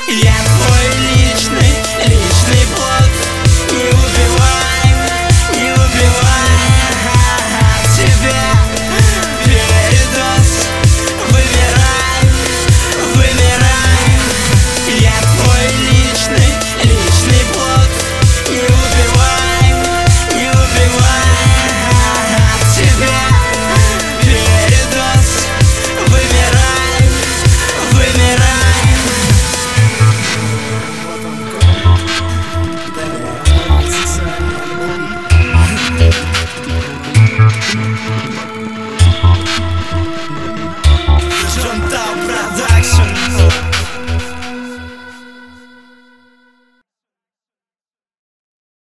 Я твой личный плод. Не убивай тебя. Передоз. Вымирай. Я твой личный плод. Не убивай тебя. Передоз. Вымирай. Вот он,